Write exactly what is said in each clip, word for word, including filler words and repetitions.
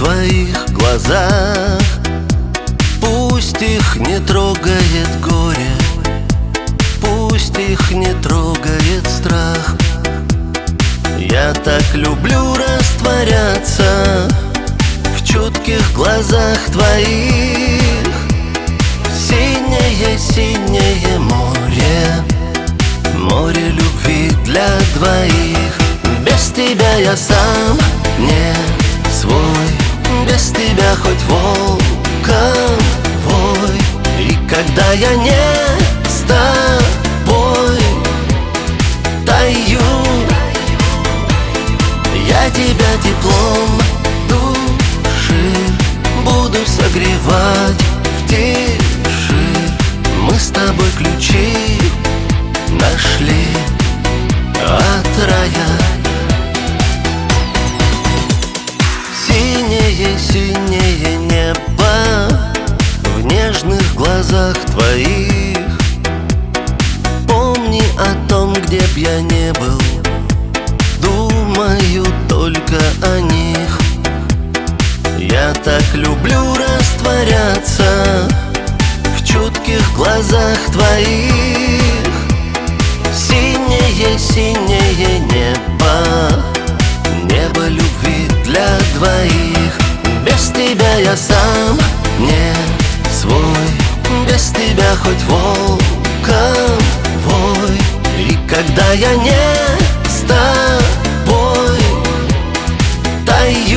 твоих глазах. Пусть их не трогает горе, пусть их не трогает страх. Я так люблю растворяться в чутких глазах твоих. Синее-синее море, море любви для двоих. Без тебя я сам не свой, без тебя хоть волком вой. И когда я не с тобой таю, я тебя теплом души буду согревать в тиши. Мы с тобой ключи нашли от рая. Синее-синее небо в нежных глазах твоих. Помни о том, где б я не был, думаю только о них. Я так люблю растворяться в чутких глазах твоих. Синее-синее небо, небо любви для двоих. Без тебя я сам не свой, без тебя хоть волком вой. И когда я не с тобой таю,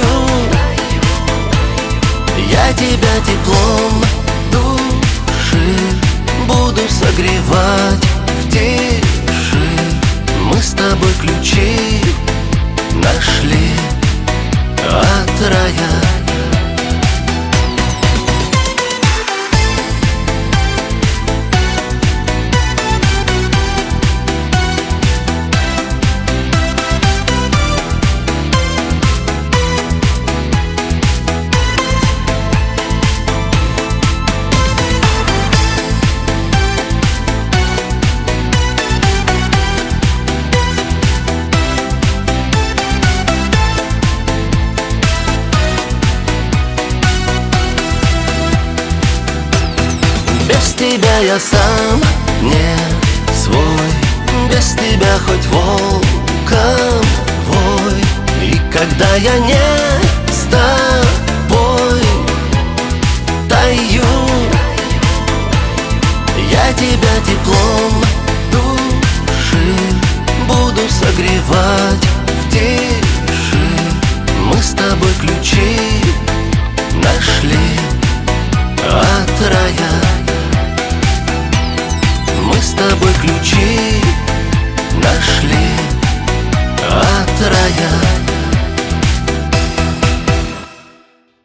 я тебя теплом души буду согревать в тиши. Мы с тобой ключи нашли от рая. Без тебя я сам не свой, без тебя хоть волком вой. И когда я не с тобой таю, я тебя теплом души буду согревать в тиши. Мы с тобой ключи нашли от рая. Мы с тобой ключи нашли от рая.